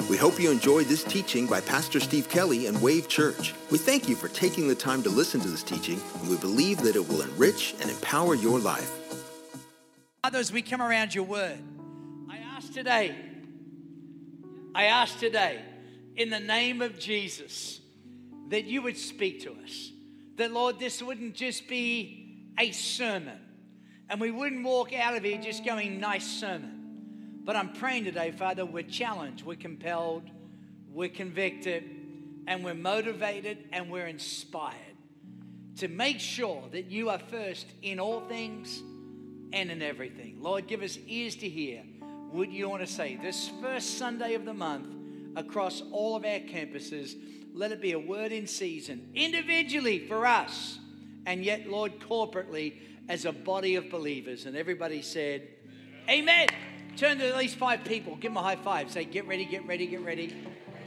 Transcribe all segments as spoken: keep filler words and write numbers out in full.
We hope you enjoyed this teaching by Pastor Steve Kelly and Wave Church. We thank you for taking the time to listen to this teaching, and we believe that it will enrich and empower your life. Others, we come around your word. I ask today, I ask today, in the name of Jesus, that you would speak to us. That, Lord, this wouldn't just be a sermon, and we wouldn't walk out of here just going, nice sermon. But I'm praying today, Father, we're challenged, we're compelled, we're convicted, and we're motivated, and we're inspired to make sure that you are first in all things and in everything. Lord, give us ears to hear what you want to say. This first Sunday of the month, across all of our campuses, let it be a word in season, individually for us, and yet, Lord, corporately as a body of believers. And everybody said, amen. Turn to at least five people. Give them a high five. Say, get ready, get ready, get ready.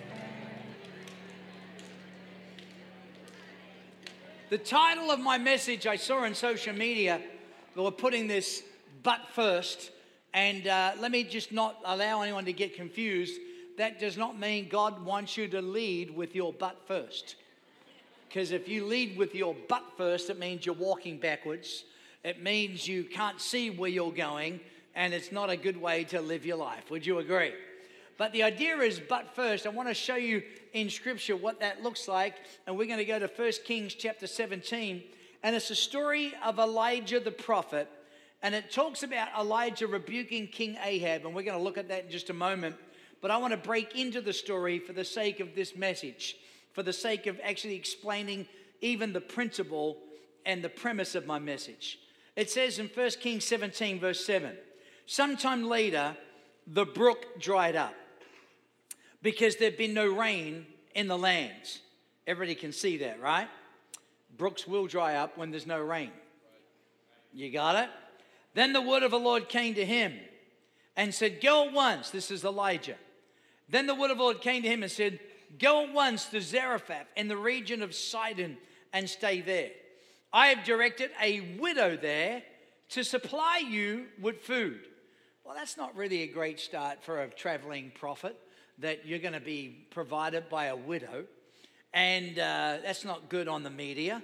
The title of my message I saw on social media, they were putting this but first. And uh, let me just not allow anyone to get confused. That does not mean God wants you to lead with your butt first. Because if you lead with your butt first, it means you're walking backwards. It means you can't see where you're going, and it's not a good way to live your life. Would you agree? But the idea is butt first. I want to show you in Scripture what that looks like, and we're going to go to First Kings chapter seventeen, and it's a story of Elijah the prophet, and it talks about Elijah rebuking King Ahab, and we're going to look at that in just a moment. But I want to break into the story for the sake of this message, for the sake of actually explaining even the principle and the premise of my message. It says in First Kings seventeen, verse seven, sometime later, the brook dried up because there'd been no rain in the lands. Everybody can see that, right? Brooks will dry up when there's no rain. You got it? Then the word of the Lord came to him and said, go at once. This is Elijah. Then the word of the Lord came to him and said, go at once to Zarephath in the region of Sidon and stay there. I have directed a widow there to supply you with food. Well, that's not really a great start for a traveling prophet, that you're going to be provided by a widow. And uh, that's not good on the media.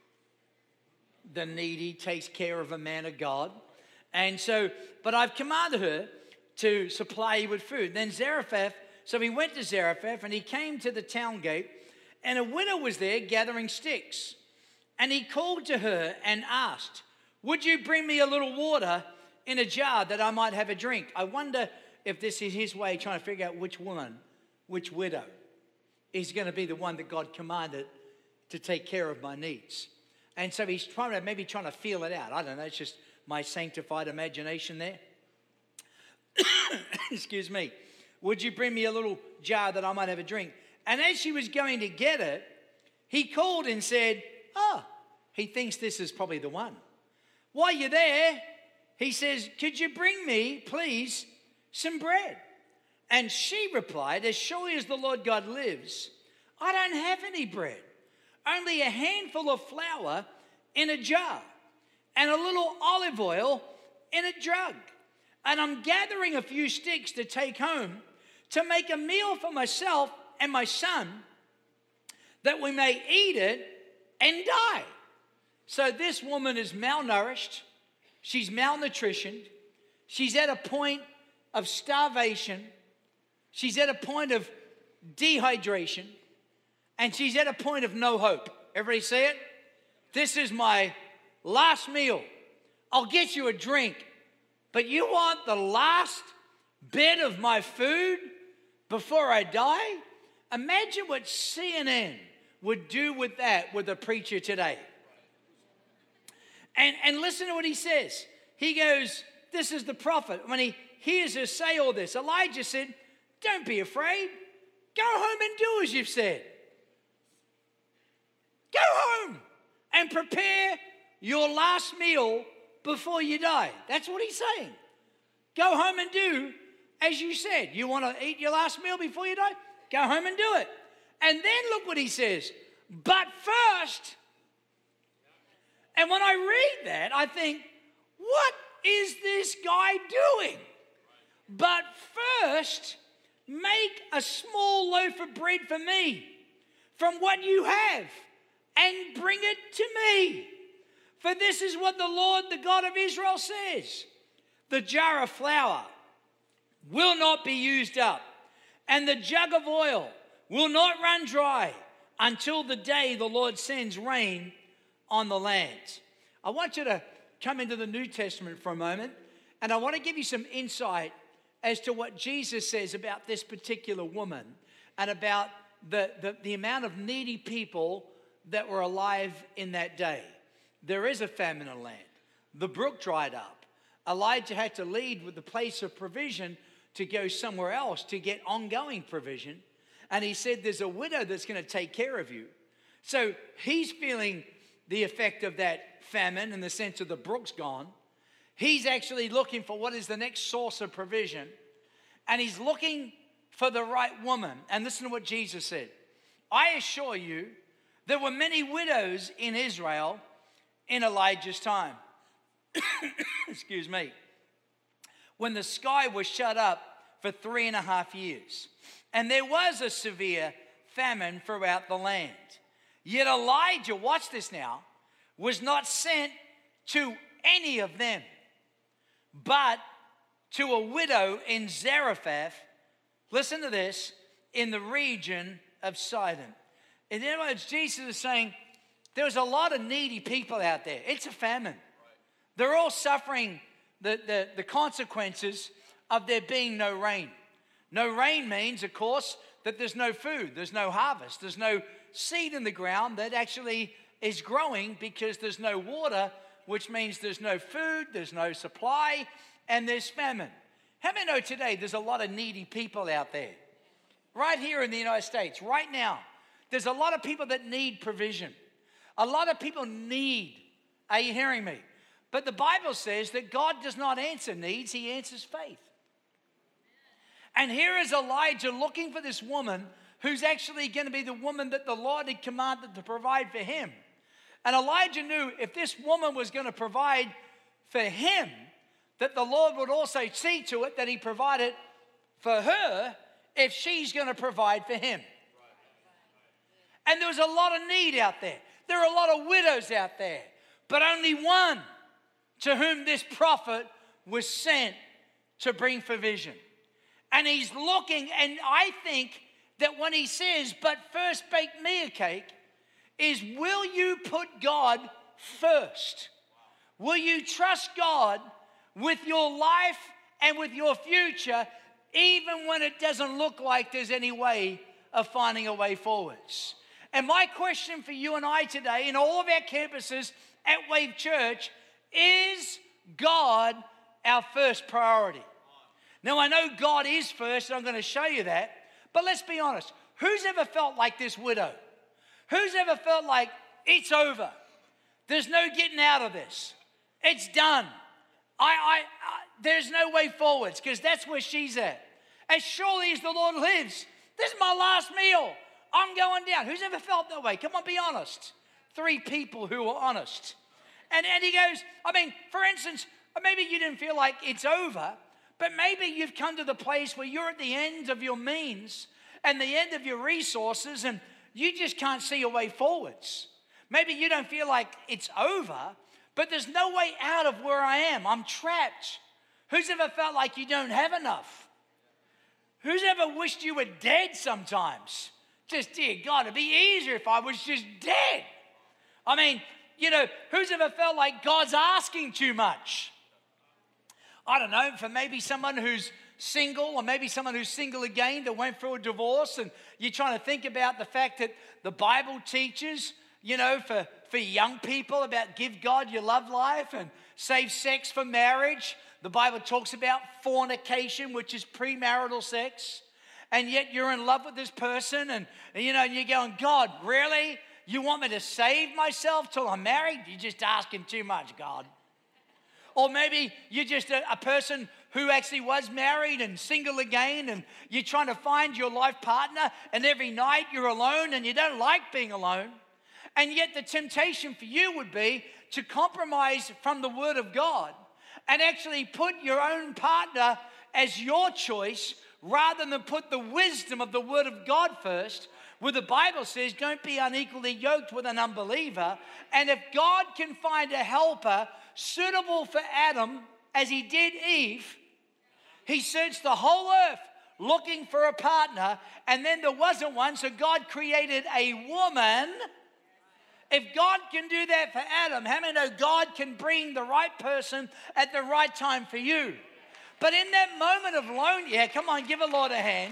The needy takes care of a man of God. And so, but I've commanded her to supply you with food. Then Zarephath, so he went to Zarephath and he came to the town gate, and a widow was there gathering sticks. And he called to her and asked, would you bring me a little water in a jar that I might have a drink? I wonder if this is his way trying to figure out which woman, which widow is going to be the one that God commanded to take care of my needs. And so he's trying to, maybe trying to feel it out. I don't know, it's just my sanctified imagination there. Excuse me. Would you bring me a little jar that I might have a drink? And as she was going to get it, he called and said, oh, he thinks this is probably the one. While you're there, he says, could you bring me, please, some bread? And she replied, as surely as the Lord God lives, I don't have any bread, only a handful of flour in a jar and a little olive oil in a jug. And I'm gathering a few sticks to take home to make a meal for myself and my son, that we may eat it and die. So this woman is malnourished. She's malnutritioned. She's at a point of starvation. She's at a point of dehydration. And she's at a point of no hope. Everybody say it? This is my last meal. I'll get you a drink. But you want the last bit of my food before I die? Imagine what C N N would do with that with a preacher today. And, and listen to what he says. He goes, this is the prophet. When he hears her say all this, Elijah said, don't be afraid. Go home and do as you've said. Go home and prepare your last meal before you die. That's what he's saying. Go home and do as you said. You want to eat your last meal before you die? Go home and do it. And then look what he says. But first, and when I read that, I think, what is this guy doing? But first, make a small loaf of bread for me from what you have and bring it to me. For this is what the Lord, the God of Israel, says. The jar of flour will not be used up, and the jug of oil will not run dry until the day the Lord sends rain on the land. I want you to come into the New Testament for a moment, and I want to give you some insight as to what Jesus says about this particular woman and about the, the, the amount of needy people that were alive in that day. There is a famine in the land. The brook dried up. Elijah had to leave with the place of provision to go somewhere else to get ongoing provision. And he said, there's a widow that's going to take care of you. So he's feeling the effect of that famine in the sense of the brook's gone. He's actually looking for what is the next source of provision. And he's looking for the right woman. And listen to what Jesus said. I assure you, there were many widows in Israel in Elijah's time. Excuse me. When the sky was shut up for three and a half years. And there was a severe famine throughout the land. Yet Elijah, watch this now, was not sent to any of them, but to a widow in Zarephath, listen to this, in the region of Sidon. In other words, Jesus is saying, there's a lot of needy people out there. It's a famine. They're all suffering the, the, the consequences of there being no rain. No rain means, of course, that there's no food, there's no harvest, there's no seed in the ground that actually is growing because there's no water, which means there's no food, there's no supply, and there's famine. How many know today there's a lot of needy people out there? Right here in the United States, right now, there's a lot of people that need provision. A lot of people need, are you hearing me? But the Bible says that God does not answer needs, he answers faith. And here is Elijah looking for this woman who's actually going to be the woman that the Lord had commanded to provide for him. And Elijah knew if this woman was going to provide for him, that the Lord would also see to it that he provided for her if she's going to provide for him. And there was a lot of need out there. There are a lot of widows out there, but only one to whom this prophet was sent to bring provision. And he's looking, and I think that when he says, but first bake me a cake, is will you put God first? Will you trust God with your life and with your future, even when it doesn't look like there's any way of finding a way forwards? And my question for you and I today, in all of our campuses at Wave Church, is God our first priority? Now, I know God is first, and I'm going to show you that. But let's be honest. Who's ever felt like this widow? Who's ever felt like it's over? There's no getting out of this. It's done. I, I, I there's no way forwards, because that's where she's at. As surely as the Lord lives, this is my last meal. I'm going down. Who's ever felt that way? Come on, be honest. Three people who are honest. And, and he goes, I mean, for instance, maybe you didn't feel like it's over, but maybe you've come to the place where you're at the end of your means and the end of your resources, and you just can't see a way forwards. Maybe you don't feel like it's over, but there's no way out of where I am. I'm trapped. Who's ever felt like you don't have enough? Who's ever wished you were dead sometimes? Just, dear God, it'd be easier if I was just dead. I mean, you know, who's ever felt like God's asking too much? I don't know, for maybe someone who's single, or maybe someone who's single again that went through a divorce, and you're trying to think about the fact that the Bible teaches, you know, for, for young people about give God your love life and save sex for marriage. The Bible talks about fornication, which is premarital sex. And yet you're in love with this person, and, and you know, and you're going, God, really? You want me to save myself till I'm married? You're just asking too much, God. Or maybe you're just a, a person who actually was married and single again, and you're trying to find your life partner, and every night you're alone and you don't like being alone. And yet the temptation for you would be to compromise from the Word of God and actually put your own partner as your choice rather than put the wisdom of the Word of God first, where the Bible says, don't be unequally yoked with an unbeliever. And if God can find a helper suitable for Adam, as he did Eve, he searched the whole earth looking for a partner, and then there wasn't one, so God created a woman. If God can do that for Adam, how many know God can bring the right person at the right time for you? But in that moment of loneliness, yeah, come on, give a Lord a hand.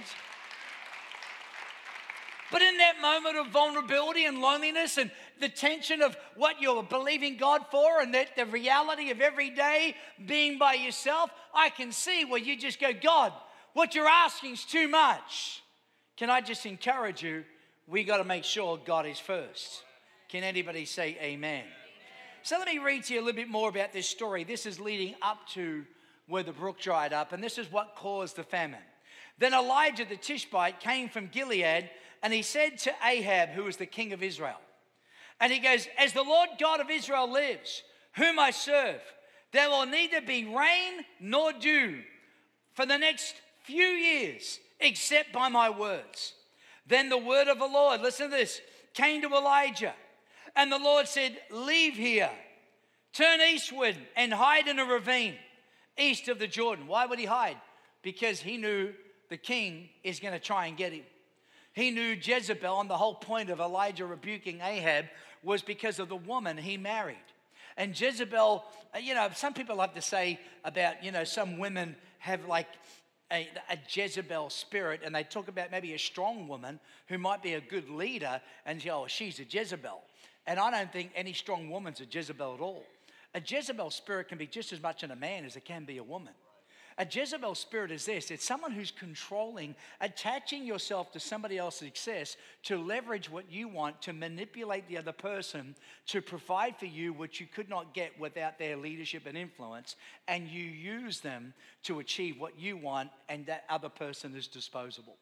But in that moment of vulnerability and loneliness and the tension of what you're believing God for, and that the reality of every day being by yourself, I can see where you just go, God, what you're asking is too much. Can I just encourage you, we got to make sure God is first. Can anybody say amen? Amen? So let me read to you a little bit more about this story. This is leading up to where the brook dried up, and this is what caused the famine. Then Elijah the Tishbite came from Gilead, and he said to Ahab, who was the king of Israel, and he goes, as the Lord God of Israel lives, whom I serve, there will neither be rain nor dew for the next few years, except by my words. Then the word of the Lord, listen to this, came to Elijah. And the Lord said, leave here, turn eastward and hide in a ravine east of the Jordan. Why would he hide? Because he knew the king is going to try and get him. He knew Jezebel, and the whole point of Elijah rebuking Ahab was because of the woman he married. And Jezebel, you know, some people like to say about, you know, some women have like a, a Jezebel spirit, and they talk about maybe a strong woman who might be a good leader, and say, oh, she's a Jezebel. And I don't think any strong woman's a Jezebel at all. A Jezebel spirit can be just as much in a man as it can be a woman. A Jezebel spirit is this. It's someone who's controlling, attaching yourself to somebody else's success to leverage what you want, to manipulate the other person, to provide for you what you could not get without their leadership and influence, and you use them to achieve what you want, and that other person is disposable.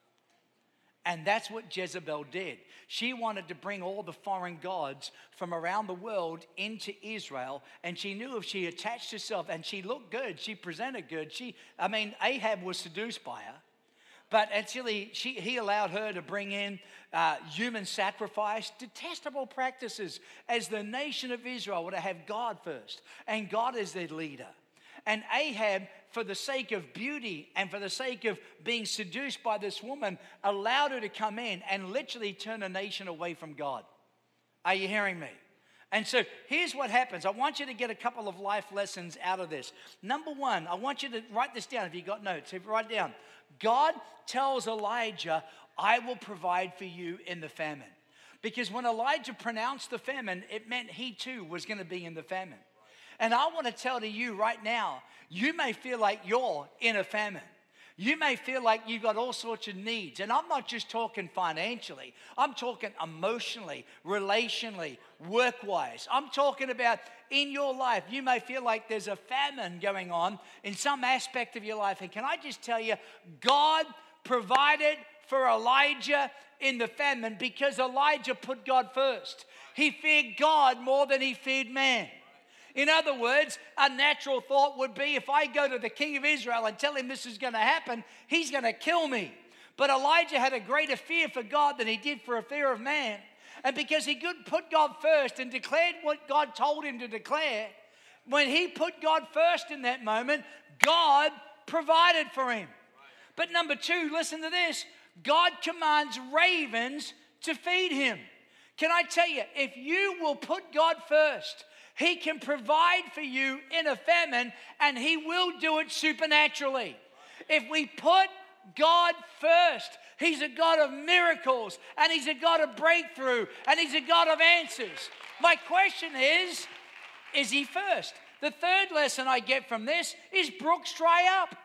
And that's what Jezebel did. She wanted to bring all the foreign gods from around the world into Israel. And she knew if she attached herself, and she looked good, she presented good. She, I mean, Ahab was seduced by her. But actually, she, he allowed her to bring in uh, human sacrifice, detestable practices, as the nation of Israel were to have God first. And God is their leader. And Ahab, for the sake of beauty and for the sake of being seduced by this woman, allowed her to come in and literally turn a nation away from God. Are you hearing me? And so here's what happens. I want you to get a couple of life lessons out of this. Number one, I want you to write this down if you've got notes. If you write it down. God tells Elijah, I will provide for you in the famine. Because when Elijah pronounced the famine, it meant he too was going to be in the famine. And I want to tell to you right now, you may feel like you're in a famine. You may feel like you've got all sorts of needs. And I'm not just talking financially. I'm talking emotionally, relationally, work-wise. I'm talking about in your life. You may feel like there's a famine going on in some aspect of your life. And can I just tell you, God provided for Elijah in the famine because Elijah put God first. He feared God more than he feared man. In other words, a natural thought would be, if I go to the king of Israel and tell him this is going to happen, he's going to kill me. But Elijah had a greater fear for God than he did for a fear of man. And because he could put God first and declared what God told him to declare, when he put God first in that moment, God provided for him. But number two, listen to this. God commands ravens to feed him. Can I tell you, if you will put God first, he can provide for you in a famine, and he will do it supernaturally. If we put God first, he's a God of miracles, and he's a God of breakthrough, and he's a God of answers. My question is, is he first? The third lesson I get from this is brooks dry up.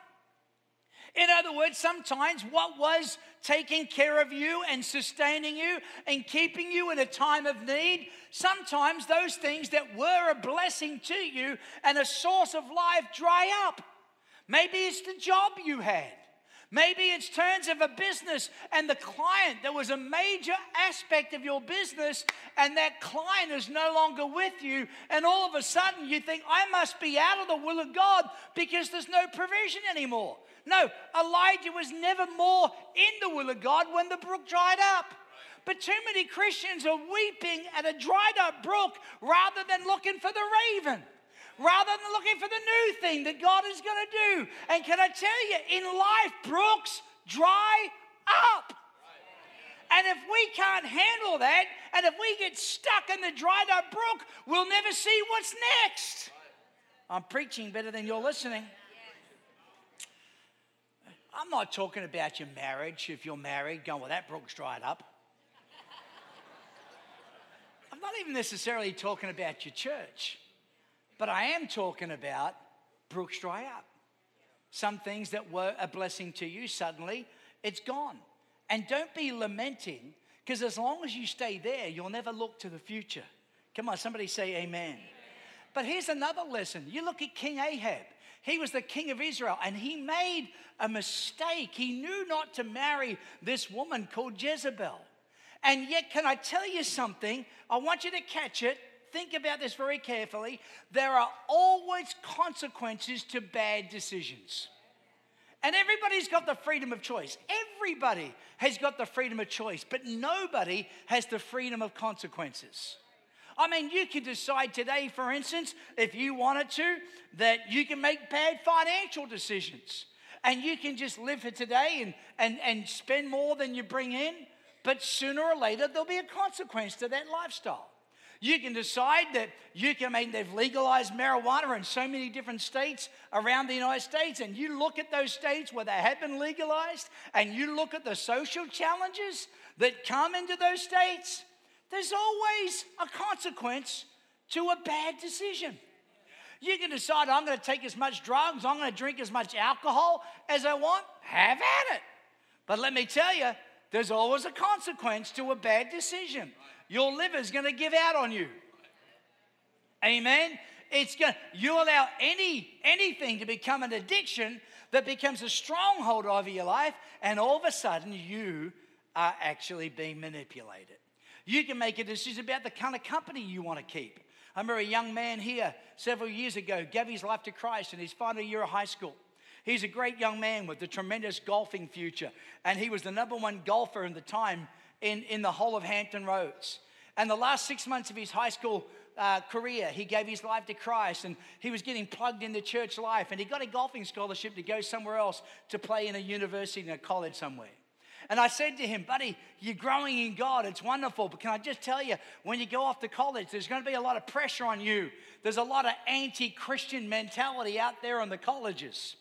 In other words, sometimes what was taking care of you and sustaining you and keeping you in a time of need, sometimes those things that were a blessing to you and a source of life dry up. Maybe it's the job you had. Maybe it's turns of a business and the client, there was a major aspect of your business and that client is no longer with you, and all of a sudden you think, I must be out of the will of God because there's no provision anymore. No, Elijah was never more in the will of God when the brook dried up. But too many Christians are weeping at a dried up brook rather than looking for the raven, rather than looking for the new thing that God is going to do. And can I tell you, in life, brooks dry up. And if we can't handle that, and if we get stuck in the dried up brook, we'll never see what's next. I'm preaching better than you're listening. I'm not talking about your marriage. If you're married, going, well, that brook's dried up. I'm not even necessarily talking about your church, but I am talking about brooks dry up. Some things that were a blessing to you, suddenly it's gone. And don't be lamenting, because as long as you stay there, you'll never look to the future. Come on, somebody say amen. Amen. But here's another lesson. You look at King Ahab. He was the king of Israel, and he made a mistake. He knew not to marry this woman called Jezebel. And yet, can I tell you something? I want you to catch it. Think about this very carefully. There are always consequences to bad decisions. And everybody's got the freedom of choice. Everybody has got the freedom of choice, but nobody has the freedom of consequences. I mean, you can decide today, for instance, if you wanted to, that you can make bad financial decisions. And you can just live for today and, and, and spend more than you bring in. But sooner or later, there'll be a consequence to that lifestyle. You can decide that you can, I mean, they've legalized marijuana in so many different states around the United States, and you look at those states where they have been legalized, and you look at the social challenges that come into those states, there's always a consequence to a bad decision. You can decide, I'm going to take as much drugs, I'm going to drink as much alcohol as I want, have at it. But let me tell you, there's always a consequence to a bad decision. Your liver's going to give out on you. Amen? It's going you allow any anything to become an addiction that becomes a stronghold over your life, and all of a sudden you are actually being manipulated. You can make a decision about the kind of company you want to keep. I remember a young man here several years ago gave his life to Christ in his final year of high school. He's a great young man with a tremendous golfing future, and he was the number one golfer in the time in, in the whole of Hampton Roads. And the last six months of his high school uh, career, he gave his life to Christ, and he was getting plugged into church life, and he got a golfing scholarship to go somewhere else to play in a university, in a college somewhere. And I said to him, buddy, you're growing in God. It's wonderful. But can I just tell you, when you go off to college, there's going to be a lot of pressure on you. There's a lot of anti-Christian mentality out there on the colleges.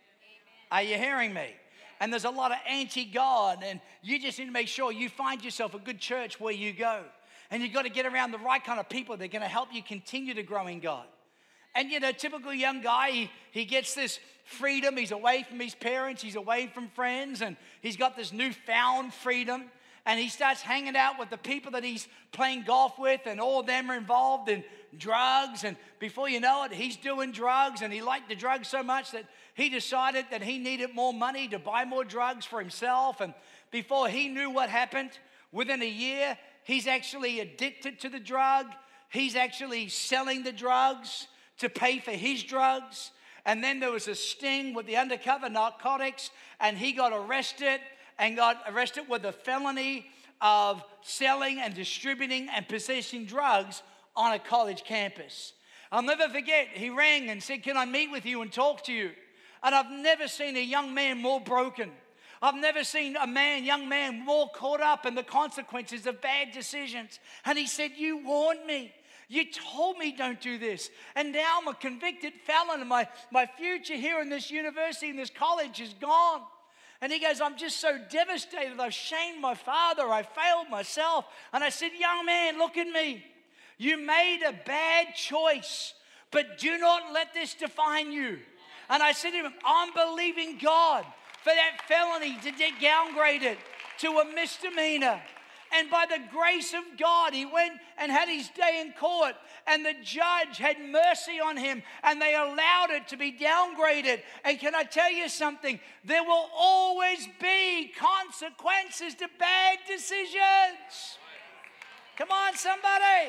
Are you hearing me? And there's a lot of anti-God, and you just need to make sure you find yourself a good church where you go. And you've got to get around the right kind of people that are going to help you continue to grow in God. And, you know, typical young guy, he, he gets this freedom. He's away from his parents. He's away from friends. And he's got this newfound freedom. And he starts hanging out with the people that he's playing golf with. And all of them are involved in drugs. And before you know it, he's doing drugs. And he liked the drugs so much that he decided that he needed more money to buy more drugs for himself. And before he knew what happened, within a year, he's actually addicted to the drug. He's actually selling the drugs to pay for his drugs. And then there was a sting with the undercover narcotics, and he got arrested and got arrested with a felony of selling and distributing and possessing drugs on a college campus. I'll never forget, he rang and said, can I meet with you and talk to you? And I've never seen a young man more broken. I've never seen a man, young man, more caught up in the consequences of bad decisions. And he said, you warned me. You told me don't do this. And now I'm a convicted felon, and my, my future here in this university, in this college is gone. And he goes, I'm just so devastated. I've shamed my father. I failed myself. And I said, young man, look at me. You made a bad choice, but do not let this define you. And I said to him, I'm believing God for that felony to get downgraded to a misdemeanor. And by the grace of God, he went and had his day in court, and the judge had mercy on him, and they allowed it to be downgraded. And can I tell you something? There will always be consequences to bad decisions. Come on, somebody.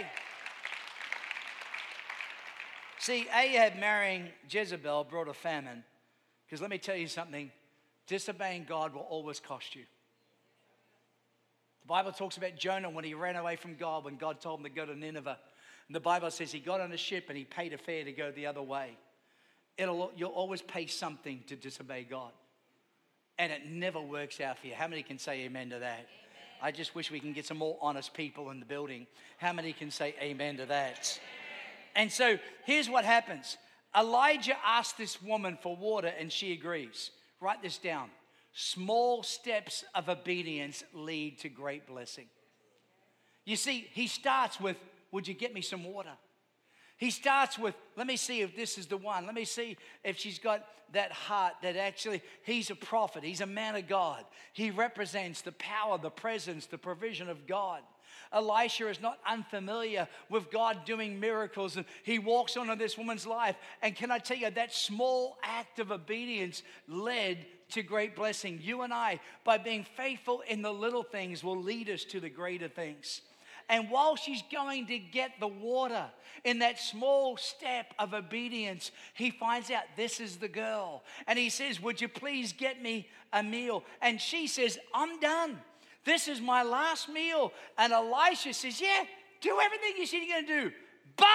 See, Ahab marrying Jezebel brought a famine. Because let me tell you something. Disobeying God will always cost you. The Bible talks about Jonah when he ran away from God, when God told him to go to Nineveh. And the Bible says he got on a ship and he paid a fare to go the other way. It'll, you'll always pay something to disobey God. And it never works out for you. How many can say amen to that? Amen. I just wish we can get some more honest people in the building. How many can say amen to that? Amen. And so here's what happens. Elijah asked this woman for water and she agrees. Write this down. Small steps of obedience lead to great blessing. You see, he starts with, would you get me some water? He starts with, let me see if this is the one. Let me see if she's got that heart that actually, he's a prophet. He's a man of God. He represents the power, the presence, the provision of God. Elisha is not unfamiliar with God doing miracles. And he walks on in this woman's life. And can I tell you, that small act of obedience led to great blessing. You and I, by being faithful in the little things, will lead us to the greater things. And while she's going to get the water, in that small step of obedience, he finds out this is the girl. And he says, would you please get me a meal? And she says, I'm done. This is my last meal. And Elisha says, yeah, do everything you said you're going to do. But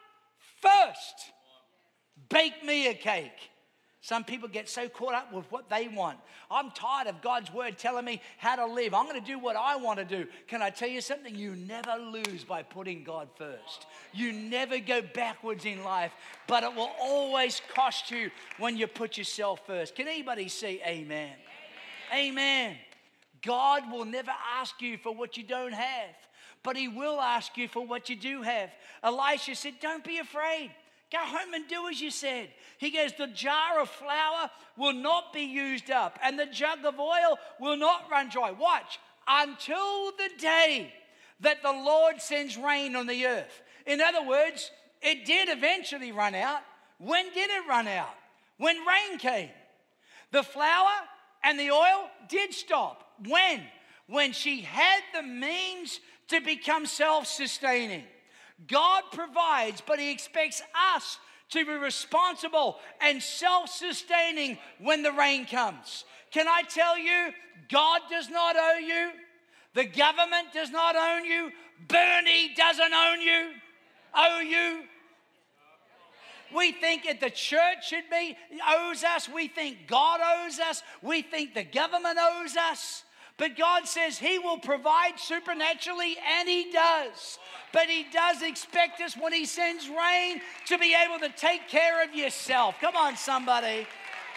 first, bake me a cake. Some people get so caught up with what they want. I'm tired of God's word telling me how to live. I'm going to do what I want to do. Can I tell you something? You never lose by putting God first. You never go backwards in life, but it will always cost you when you put yourself first. Can anybody say amen? Amen. Amen. God will never ask you for what you don't have, but he will ask you for what you do have. Elisha said, don't be afraid. Go home and do as you said. He goes, the jar of flour will not be used up, and the jug of oil will not run dry. Watch, until the day that the Lord sends rain on the earth. In other words, it did eventually run out. When did it run out? When rain came. The flour and the oil did stop. When? When she had the means to become self-sustaining. God provides, but he expects us to be responsible and self-sustaining when the rain comes. Can I tell you, God does not owe you. The government does not own you. Bernie doesn't own you, owe you. We think that the church should be, owes us. We think God owes us. We think the government owes us. But God says he will provide supernaturally, and he does. But he does expect us when he sends rain to be able to take care of yourself. Come on, somebody.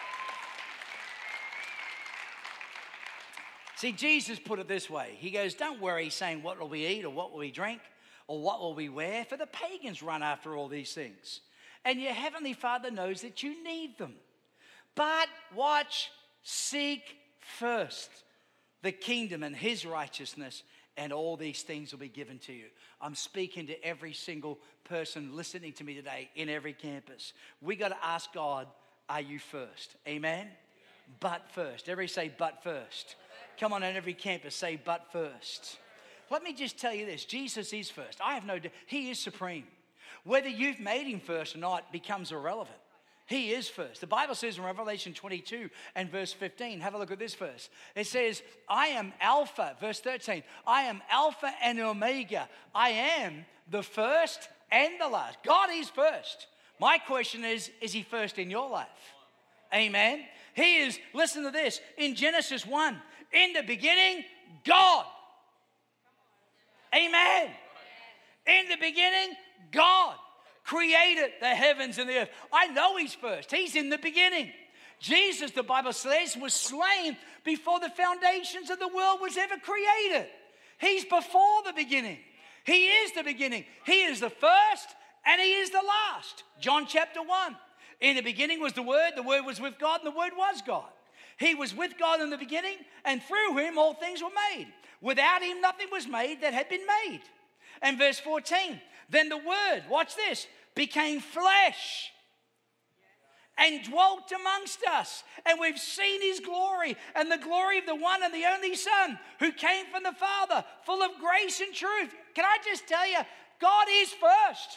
See, Jesus put it this way. He goes, don't worry saying what will we eat or what will we drink or what will we wear, for the pagans run after all these things. And your heavenly Father knows that you need them. But watch, seek first the kingdom and his righteousness, and all these things will be given to you. I'm speaking to every single person listening to me today in every campus. We got to ask God, are you first? Amen? Yeah. But first. Everybody say, but first. Come on, on every campus, say, but first. Let me just tell you this. Jesus is first. I have no doubt. He is supreme. Whether you've made him first or not becomes irrelevant. He is first. The Bible says in Revelation twenty-two and verse fifteen, have a look at this verse. It says, I am Alpha, verse thirteen, I am Alpha and Omega. I am the first and the last. God is first. My question is, is he first in your life? Amen. He is, listen to this, in Genesis one, in the beginning, God. Amen. In the beginning, God created the heavens and the earth. I know he's first. He's in the beginning. Jesus, the Bible says, was slain before the foundations of the world was ever created. He's before the beginning. He is the beginning. He is the first and he is the last. John chapter one. In the beginning was the Word. The Word was with God and the Word was God. He was with God in the beginning, and through him all things were made. Without him nothing was made that had been made. And verse fourteen, then the Word, watch this, became flesh and dwelt amongst us. And we've seen his glory, and the glory of the one and the only Son who came from the Father, full of grace and truth. Can I just tell you, God is first.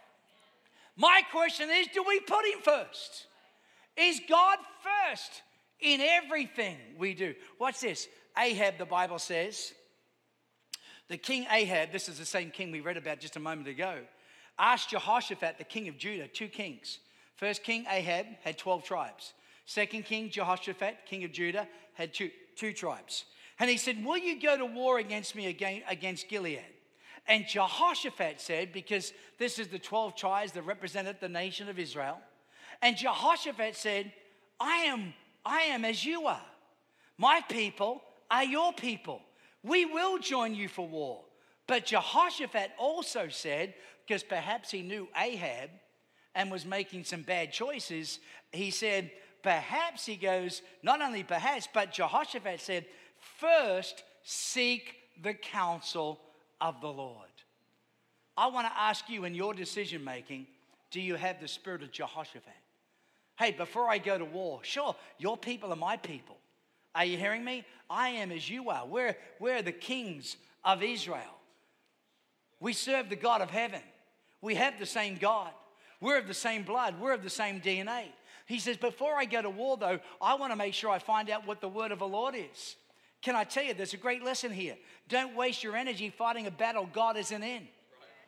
My question is, do we put him first? Is God first in everything we do. Watch this. Ahab, the Bible says, the king Ahab, this is the same king we read about just a moment ago, asked Jehoshaphat, the king of Judah, two kings. First king Ahab had twelve tribes. Second king Jehoshaphat, king of Judah, had two, two tribes. And he said, will you go to war against me again, against Gilead? And Jehoshaphat said, because this is the twelve tribes that represented the nation of Israel. And Jehoshaphat said, I am, I am as you are. My people are your people. We will join you for war. But Jehoshaphat also said, because perhaps he knew Ahab and was making some bad choices, he said, perhaps, he goes, not only perhaps, but Jehoshaphat said, first seek the counsel of the Lord. I want to ask you in your decision making, do you have the spirit of Jehoshaphat? Hey, before I go to war, sure, your people are my people. Are you hearing me? I am as you are. We're, we're the kings of Israel. We serve the God of heaven. We have the same God. We're of the same blood. We're of the same D N A. He says, before I go to war, though, I want to make sure I find out what the word of the Lord is. Can I tell you, there's a great lesson here. Don't waste your energy fighting a battle God isn't in. Right. Right.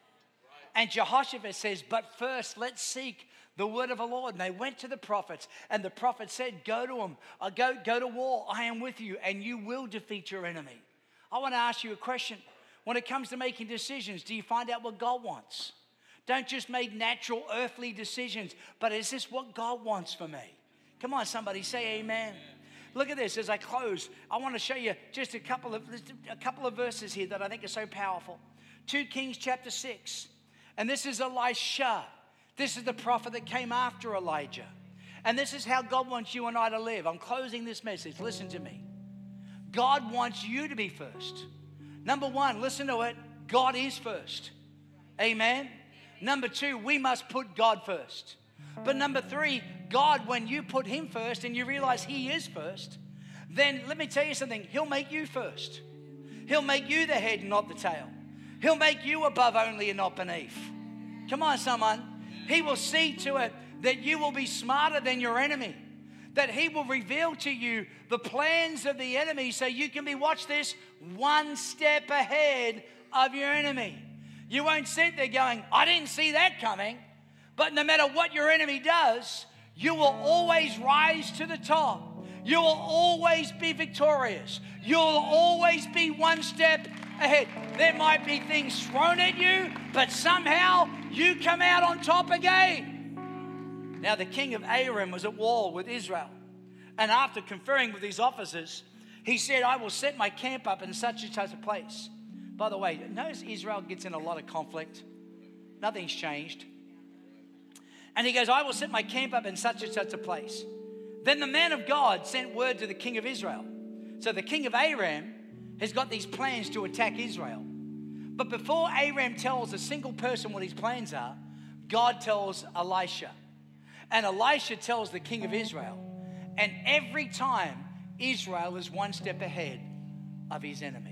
And Jehoshaphat says, but first, let's seek the word of the Lord. And they went to the prophets, and the prophet said, go to them, uh, go, go to war. I am with you, and you will defeat your enemy. I want to ask you a question. When it comes to making decisions, do you find out what God wants? Don't just make natural earthly decisions, but is this what God wants for me? Come on, somebody say amen. Amen. Look at this as I close. I want to show you just a couple of a couple of verses here that I think are so powerful. Second Kings chapter six. And this is Elisha. This is the prophet that came after Elijah. And this is how God wants you and I to live. I'm closing this message. Listen to me. God wants you to be first. Number one, listen to it. God is first. Amen. Number two, we must put God first. But number three, God, when you put him first and you realize he is first, then let me tell you something, he'll make you first. He'll make you the head and not the tail. He'll make you above only and not beneath. Come on, someone. He will see to it that you will be smarter than your enemy. That he will reveal to you the plans of the enemy so you can be, watch this, one step ahead of your enemy. You won't sit there going, I didn't see that coming. But no matter what your enemy does, you will always rise to the top. You will always be victorious. You'll always be one step ahead. There might be things thrown at you, but somehow you come out on top again. Now the king of Aram was at war with Israel. And after conferring with his officers, he said, I will set my camp up in such and such a place. By the way, notice Israel gets in a lot of conflict. Nothing's changed. And he goes, I will set my camp up in such and such a place. Then the man of God sent word to the king of Israel. So the king of Aram has got these plans to attack Israel. But before Aram tells a single person what his plans are, God tells Elisha. And Elisha tells the king of Israel. And every time, Israel is one step ahead of his enemy.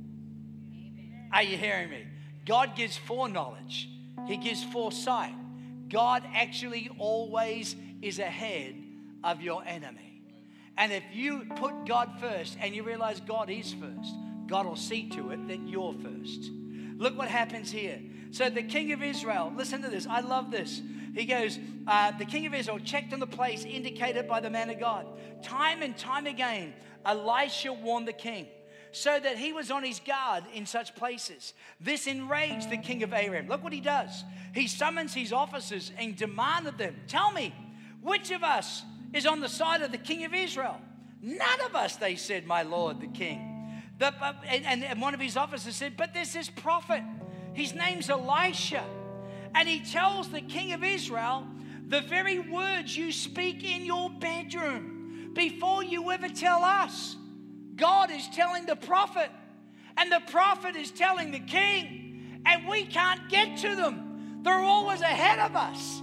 Are you hearing me? God gives foreknowledge. He gives foresight. God actually always is ahead of your enemy. And if you put God first and you realize God is first, God will see to it that you're first. Look what happens here. So the king of Israel, listen to this. I love this. He goes, uh, the king of Israel checked on the place indicated by the man of God. Time and time again, Elisha warned the king, so that he was on his guard in such places. This enraged the king of Aram. Look what he does. He summons his officers and demanded them, tell me, which of us is on the side of the king of Israel? None of us, they said, my lord, the king. The, uh, and, and one of his officers said, but there's this prophet. His name's Elisha. And he tells the king of Israel the very words you speak in your bedroom before you ever tell us. God is telling the prophet, and the prophet is telling the king, and we can't get to them. They're always ahead of us.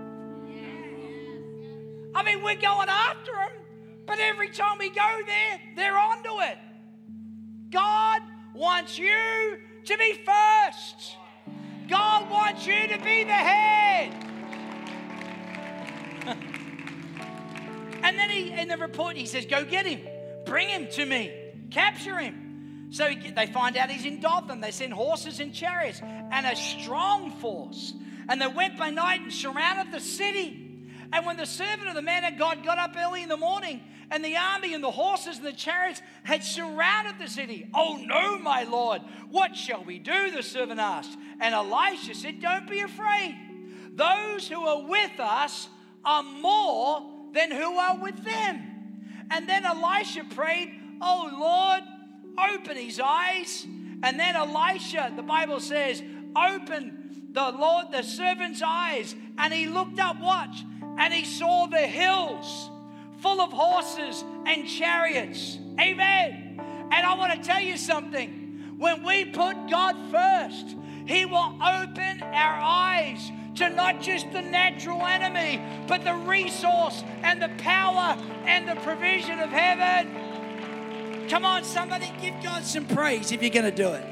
I mean, we're going after them, but every time we go there, they're onto it. God wants you to be first. God wants you to be the head. And then he, in the report, he says, go get him. Bring him to me. Capture him. So he, they find out he's in Dothan. They send horses and chariots and a strong force. And they went by night and surrounded the city. And when the servant of the man of God got up early in the morning, and the army and the horses and the chariots had surrounded the city. Oh no, my Lord, what shall we do? The servant asked. And Elisha said, don't be afraid. Those who are with us are more than who are with them. And then Elisha prayed, oh Lord, open his eyes. And then Elisha, the Bible says, opened the Lord, the servant's eyes. And he looked up, watch, and he saw the hills full of horses and chariots. Amen. And I want to tell you something. When we put God first, He will open our eyes to not just the natural enemy, but the resource and the power and the provision of heaven. Come on, somebody, give God some praise if you're going to do it.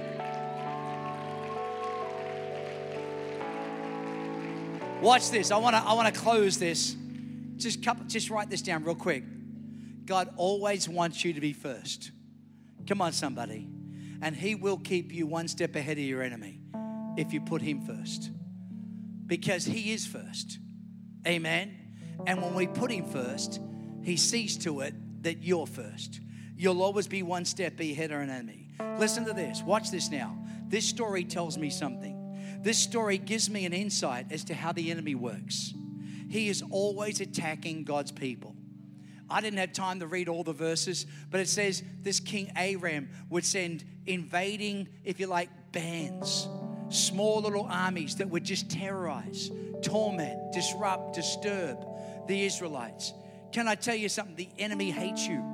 Watch this. I want to I want to close this. Just, couple, just write this down real quick. God always wants you to be first. Come on, somebody. And He will keep you one step ahead of your enemy if you put Him first. Because He is first. Amen. And when we put Him first, He sees to it that you're first. You'll always be one step ahead of an enemy. Listen to this. Watch this now. This story tells me something. This story gives me an insight as to how the enemy works. He is always attacking God's people. I didn't have time to read all the verses, but it says this King Aram would send invading, if you like, bands, small little armies that would just terrorize, torment, disrupt, disturb the Israelites. Can I tell you something? The enemy hates you.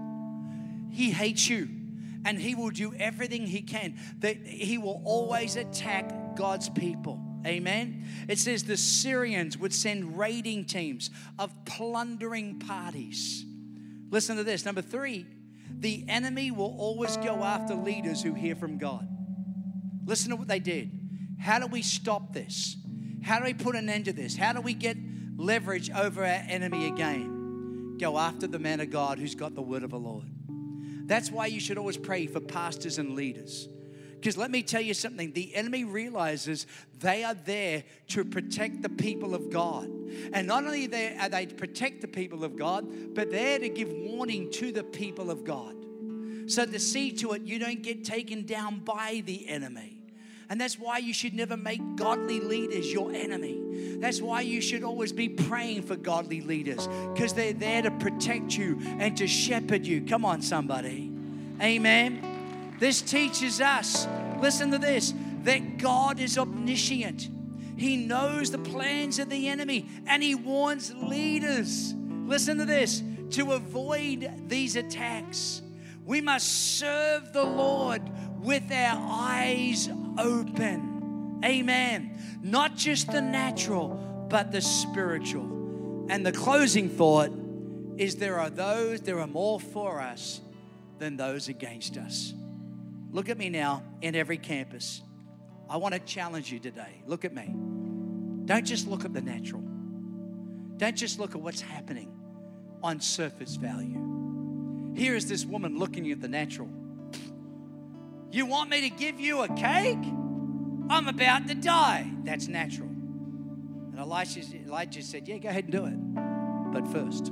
He hates you, and he will do everything he can. That he will always attack God's people. Amen. It says the Syrians would send raiding teams of plundering parties. Listen to this. Number three, the enemy will always go after leaders who hear from God. Listen to what they did. How do we stop this? How do we put an end to this? How do we get leverage over our enemy again? Go after the man of God who's got the word of the Lord. That's why you should always pray for pastors and leaders. Because let me tell you something, the enemy realizes they are there to protect the people of God. And not only are they to protect the people of God, but they're to give warning to the people of God. So to see to it you don't get taken down by the enemy. And that's why you should never make godly leaders your enemy. That's why you should always be praying for godly leaders, because they're there to protect you and to shepherd you. Come on, somebody. Amen. This teaches us, listen to this, that God is omniscient. He knows the plans of the enemy, and He warns leaders, listen to this, to avoid these attacks. We must serve the Lord with our eyes open. Amen. Not just the natural, but the spiritual. And the closing thought is there are those, there are more for us than those against us. Look at me now in every campus. I want to challenge you today. Look at me. Don't just look at the natural. Don't just look at what's happening on surface value. Here is this woman looking at the natural. You want me to give you a cake? I'm about to die. That's natural. And Elisha, Elijah said, yeah, go ahead and do it. But first,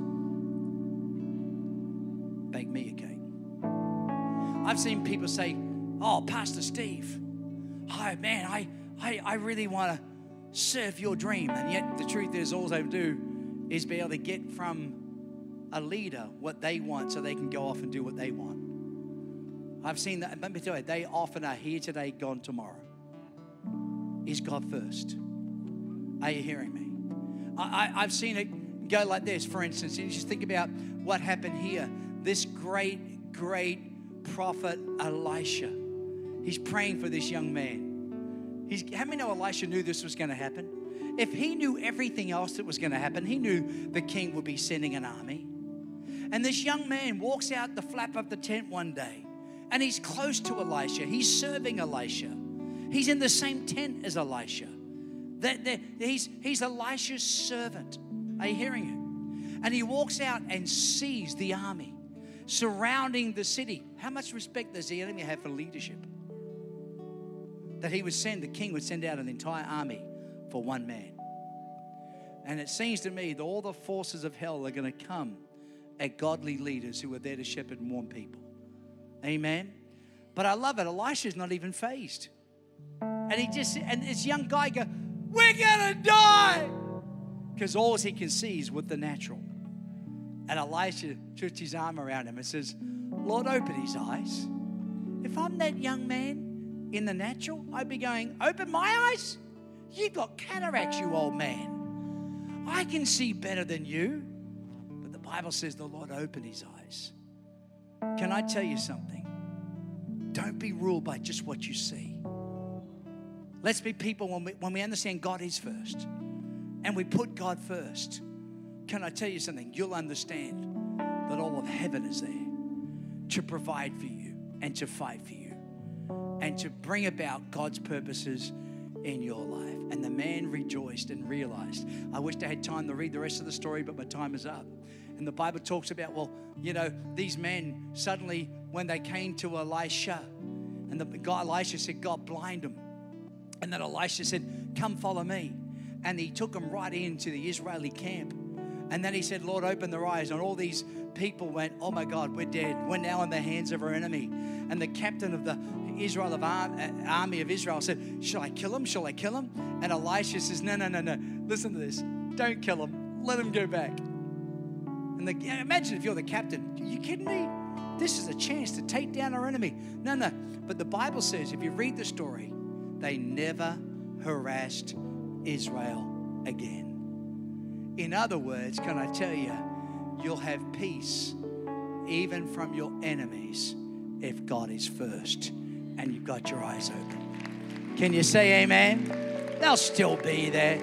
bake me a cake. I've seen people say, oh, Pastor Steve, oh, man, I, I, I really want to serve your dream. And yet the truth is all they do is be able to get from a leader what they want so they can go off and do what they want. I've seen that. Let me tell you, they often are here today, gone tomorrow. Is God first? Are you hearing me? I, I, I've seen it go like this, for instance. And you just think about what happened here. This great, great prophet Elisha. He's praying for this young man. He's, how many know Elisha knew this was going to happen? If he knew everything else that was going to happen, he knew the king would be sending an army. And this young man walks out the flap of the tent one day, and he's close to Elisha. He's serving Elisha. He's in the same tent as Elisha. That, that, he's, he's Elisha's servant. Are you hearing And he walks out and sees the army surrounding the city. How much respect does the enemy have for leadership? That he would send, the king would send out an entire army for one man. And it seems to me that all the forces of hell are going to come at godly leaders who are there to shepherd and warn people. Amen. But I love it. Elisha's not even fazed. And he just, and this young guy go, we're going to die. Because all he can see is with the natural. And Elisha puts his arm around him and says, Lord, open his eyes. If I'm that young man in the natural, I'd be going, open my eyes? You've got cataracts, you old man. I can see better than you. But the Bible says the Lord opened his eyes. Can I tell you something? Don't be ruled by just what you see. Let's be people when we, when we understand God is first and we put God first. Can I tell you something? You'll understand that all of heaven is there to provide for you and to fight for you and to bring about God's purposes in your life. And the man rejoiced and realized. I wish I had time to read the rest of the story, but my time is up. And the Bible talks about, well, you know, these men suddenly, when they came to Elisha, and the guy Elisha said, God, blind them. And then Elisha said, come follow me. And he took them right into the Israeli camp. And then he said, Lord, open their eyes. And all these people went, oh my God, we're dead. We're now in the hands of our enemy. And the captain of the Israel of Ar- army of Israel said, shall I kill him? Shall I kill him? And Elisha says, no, no, no, no. Listen to this. Don't kill him. Let him go back. And the, imagine if you're the captain. Are you kidding me? This is a chance to take down our enemy. No, no. But the Bible says, if you read the story, they never harassed Israel again. In other words, can I tell you, you'll have peace even from your enemies if God is first and you've got your eyes open. Can you say amen? They'll still be there.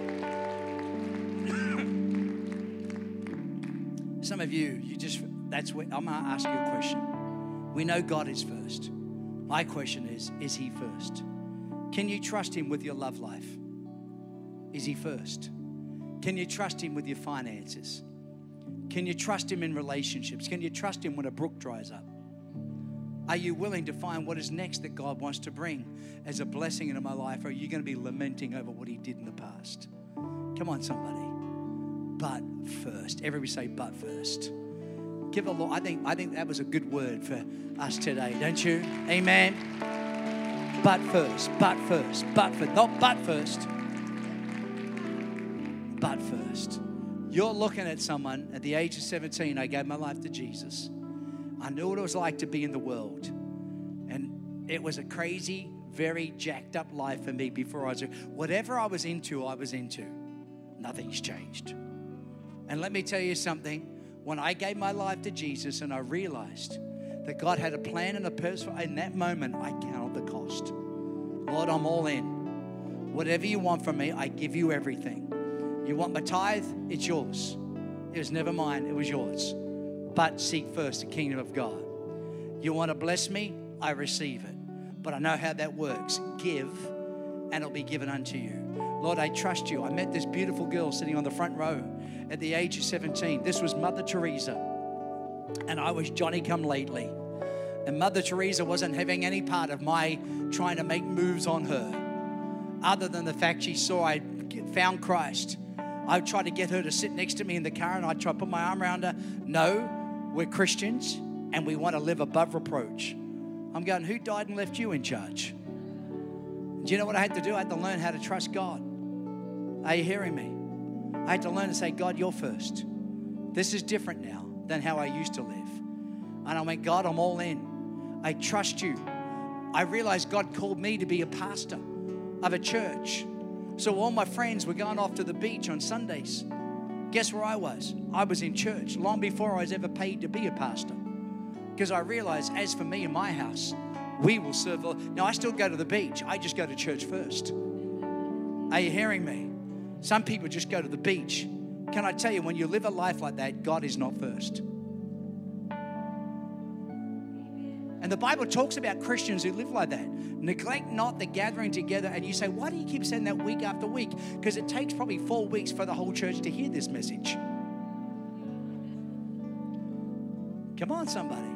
Some of you, you just, that's what, I'm going to ask you a question. We know God is first. My question is, is he first? Can you trust him with your love life? Is he first? Can you trust him with your finances? Can you trust him in relationships? Can you trust him when a brook dries up? Are you willing to find what is next that God wants to bring as a blessing into my life? Or are you going to be lamenting over what he did in the past? Come on, somebody. But first. Everybody say, but first. Give the Lord, I think, I think that was a good word for us today, don't you? Amen. But first, but first, but first, not but first, but first. You're looking at someone at the age of seventeen, I gave my life to Jesus. I knew what it was like to be in the world. And it was a crazy, very jacked up life for me before I was, whatever I was into, I was into. Nothing's changed. And let me tell you something. When I gave my life to Jesus and I realized that God had a plan and a purpose, in that moment, I counted the cost. Lord, I'm all in. Whatever you want from me, I give you everything. You want my tithe? It's yours. It was never mine. It was yours. But seek first the kingdom of God. You want to bless me? I receive it. But I know how that works. Give, and it'll be given unto you. Lord, I trust you. I met this beautiful girl sitting on the front row at the age of seventeen. This was Mother Teresa. And I was Johnny come lately. And Mother Teresa wasn't having any part of my trying to make moves on her. Other than the fact she saw I found Christ. I tried to get her to sit next to me in the car and I tried to put my arm around her. No, we're Christians and we want to live above reproach. I'm going, who died and left you in charge? Do you know what I had to do? I had to learn how to trust God. Are you hearing me? I had to learn to say, God, you're first. This is different now than how I used to live. And I went, God, I'm all in. I trust you. I realized God called me to be a pastor of a church. So all my friends were going off to the beach on Sundays. Guess where I was? I was in church long before I was ever paid to be a pastor. Because I realized, as for me and my house, we will serve the Lord. Now, I still go to the beach. I just go to church first. Are you hearing me? Some people just go to the beach. Can I tell you, when you live a life like that, God is not first. And the Bible talks about Christians who live like that. Neglect not the gathering together. And you say, why do you keep saying that week after week? Because it takes probably four weeks for the whole church to hear this message. Come on, somebody.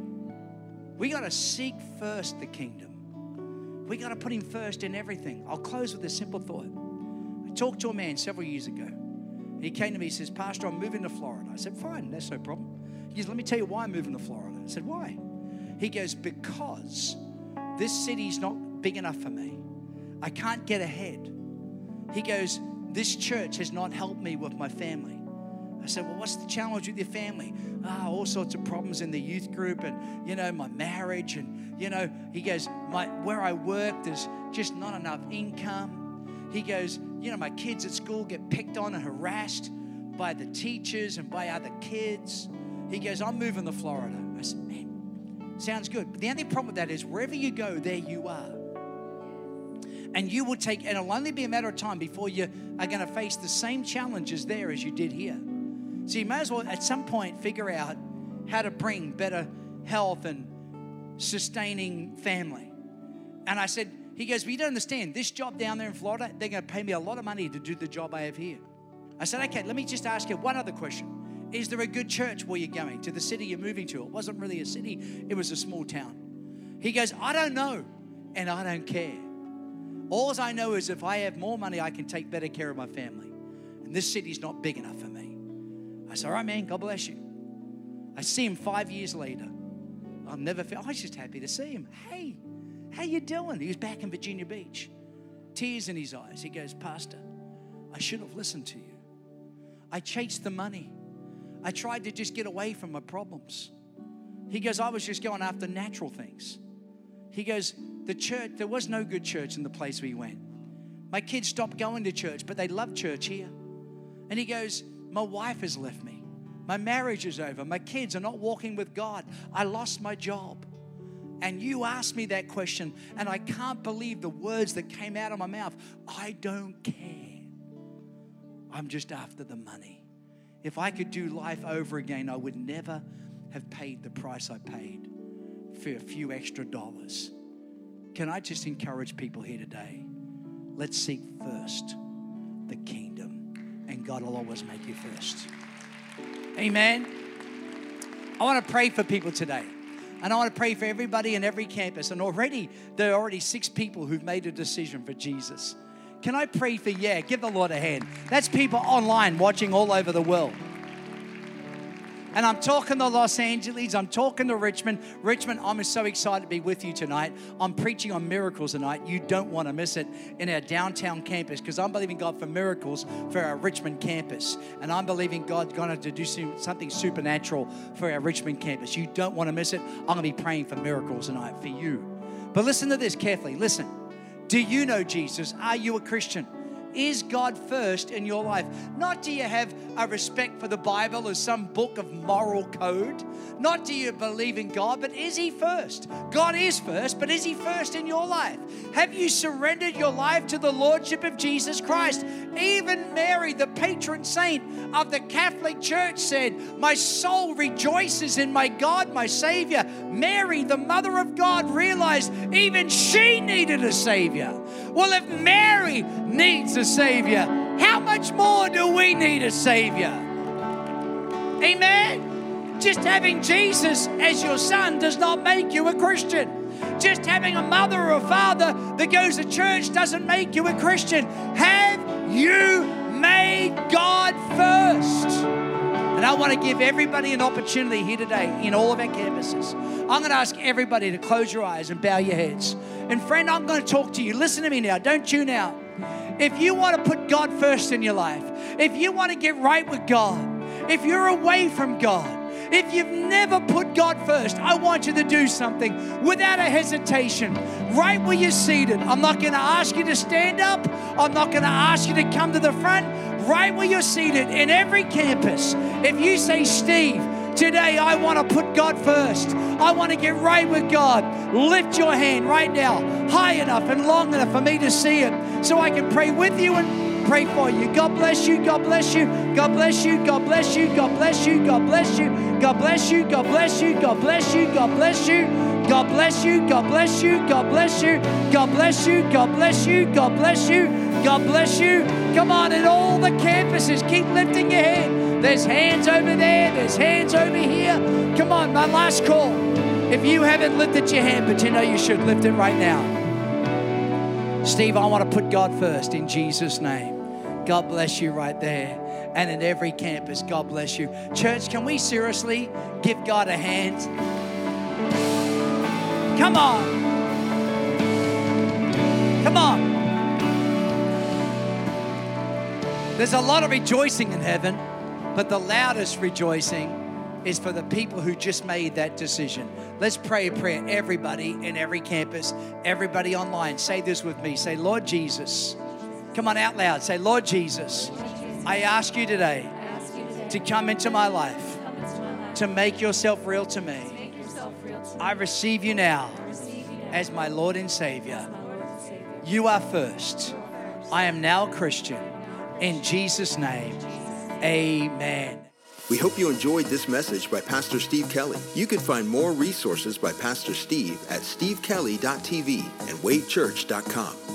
We got to seek first the kingdom. We got to put him first in everything. I'll close with a simple thought. I talked to a man several years ago. He came to me, he says, Pastor, I'm moving to Florida. I said, fine, that's no problem. He goes, let me tell you why I'm moving to Florida. I said, why? He goes, because this city's not big enough for me. I can't get ahead. He goes, this church has not helped me with my family. I said, well, what's the challenge with your family? Ah, all sorts of problems in the youth group and, you know, my marriage. And, you know, he goes, my where I work, there's just not enough income. He goes, you know, my kids at school get picked on and harassed by the teachers and by other kids. He goes, I'm moving to Florida. I said, man, sounds good. But the only problem with that is wherever you go, there you are. And you will take, and it'll only be a matter of time before you are going to face the same challenges there as you did here. So you may as well at some point figure out how to bring better health and sustaining family. And I said, he goes, but you don't understand, this job down there in Florida, they're going to pay me a lot of money to do the job I have here. I said, okay, let me just ask you one other question. Is there a good church where you're going, to the city you're moving to? It wasn't really a city, it was a small town. He goes, I don't know, and I don't care. All I know is if I have more money, I can take better care of my family. And this city's not big enough for me. I said, all right, man, God bless you. I see him five years later. I'll never feel, I was just happy to see him. Hey, how you doing? He was back in Virginia Beach. Tears in his eyes. He goes, Pastor, I should have listened to you. I chased the money. I tried to just get away from my problems. He goes, I was just going after natural things. He goes, the church, there was no good church in the place we went. My kids stopped going to church, but they love church here. And he goes, my wife has left me. My marriage is over. My kids are not walking with God. I lost my job. And you asked me that question, and I can't believe the words that came out of my mouth. I don't care. I'm just after the money. If I could do life over again, I would never have paid the price I paid for a few extra dollars. Can I just encourage people here today? Let's seek first the kingdom, and God will always make you first. Amen. I want to pray for people today. And I want to pray for everybody in every campus. And already, there are already six people who've made a decision for Jesus. Can I pray for, yeah, give the Lord a hand. That's people online watching all over the world. And I'm talking to Los Angeles. I'm talking to Richmond. Richmond, I'm so excited to be with you tonight. I'm preaching on miracles tonight. You don't want to miss it in our downtown campus, because I'm believing God for miracles for our Richmond campus. And I'm believing God's going to do something supernatural for our Richmond campus. You don't want to miss it. I'm going to be praying for miracles tonight for you. But listen to this carefully. Listen. Do you know Jesus? Are you a Christian? Is God first in your life? Not do you have a respect for the Bible as some book of moral code. Not do you believe in God, but is He first? God is first, but is He first in your life? Have you surrendered your life to the Lordship of Jesus Christ? Even Mary, the patron saint of the Catholic Church, said, my soul rejoices in my God, my Savior. Mary, the mother of God, realized even she needed a Savior. Well, if Mary needs a Savior, how much more do we need a Savior? Amen? Just having Jesus as your son does not make you a Christian. Just having a mother or a father that goes to church doesn't make you a Christian. Have you made God first? And I want to give everybody an opportunity here today in all of our campuses. I'm going to ask everybody to close your eyes and bow your heads. And friend, I'm going to talk to you. Listen to me now. Don't tune out. If you want to put God first in your life, if you want to get right with God, if you're away from God, if you've never put God first, I want you to do something without a hesitation, right where you're seated. I'm not going to ask you to stand up. I'm not going to ask you to come to the front. Right where you're seated in every campus, if you say, Steve, today I want to put God first. I want to get right with God. Lift your hand right now, high enough and long enough for me to see it, so I can pray with you and pray for you. God bless you. God bless you. God bless you. God bless you. God bless you. God bless you. God bless you. God bless you. God bless you. God bless you. God bless you. God bless you. God bless you. God bless you. God bless you. God bless you. God bless you. Come on, in all the campuses, keep lifting your hand. There's hands over there. There's hands over here. Come on, my last call. If you haven't lifted your hand, but you know you should, lift it right now. Steve, I want to put God first in Jesus' name. God bless you right there. And in every campus, God bless you. Church, can we seriously give God a hand? Come on. Come on. There's a lot of rejoicing in heaven, but the loudest rejoicing is for the people who just made that decision. Let's pray a prayer. Everybody in every campus, everybody online, say this with me. Say, Lord Jesus. Come on, out loud. Say, Lord Jesus, I ask you today to come into my life, to make yourself real to me. I receive you now as my Lord and Savior. You are first. I am now a Christian. In Jesus' name, amen. We hope you enjoyed this message by Pastor Steve Kelly. You can find more resources by Pastor Steve at steve kelly dot t v and wave church dot com.